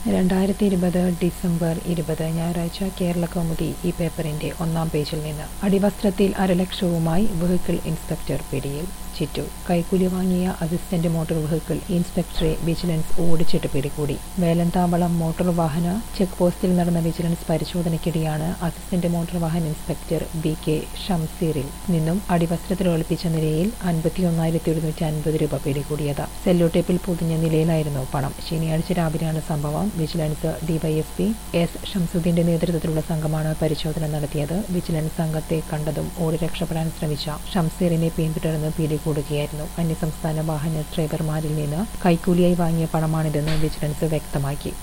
2020 December 20 ഞായറാഴ്ച കേരളകൗമുദി ഈ പേപ്പറിന്റെ ഒന്നാം പേജിൽ നിന്ന്. അടിവസ്ത്രത്തിൽ അരലക്ഷവുമായി വെഹിക്കിൾ ഇൻസ്പെക്ടർ പിടിയിൽ. ചിറ്റൂർ. കൈക്കൂലി വാങ്ങിയ അസിസ്റ്റന്റ് മോട്ടോർ വെഹിക്കിൾ ഇൻസ്പെക്ടറെ വിജിലൻസ് ഓടിച്ചിട്ട് പിടികൂടി. വേലന്താവളം മോട്ടോർ വാഹന ചെക്ക് പോസ്റ്റിൽ നടന്ന വിജിലൻസ് പരിശോധനയ്ക്കിടെയാണ് അസിസ്റ്റന്റ് മോട്ടോർ വാഹന ഇൻസ്പെക്ടർ BK ഷംസീറിൽ നിന്നും അടിവസ്ത്രത്തിൽ ഒളിപ്പിച്ച നിലയിൽ 51,150 രൂപ പിടികൂടിയത്. സെല്ലോ ടേപ്പിൽ പൊതിഞ്ഞ നിലയിലായിരുന്നു പണം. ശനിയാഴ്ച രാവിലെയാണ് സംഭവം. വിജിലൻസ് DYSP S ഷംസുദ്ദീന്റെ നേതൃത്വത്തിലുള്ള സംഘമാണ് പരിശോധന നടത്തിയത്. വിജിലൻസ് സംഘത്തെ കണ്ടതും ഓടി രക്ഷപ്പെടാൻ ശ്രമിച്ച ഷംസീറിനെ പിന്തുടർന്ന് പിടികൂടുകയായിരുന്നു. അന്യസംസ്ഥാന വാഹന ഡ്രൈവർമാരിൽ നിന്ന് കൈക്കൂലിയായി വാങ്ങിയ പണമാണിതെന്ന് വിജിലൻസ് വ്യക്തമാക്കി.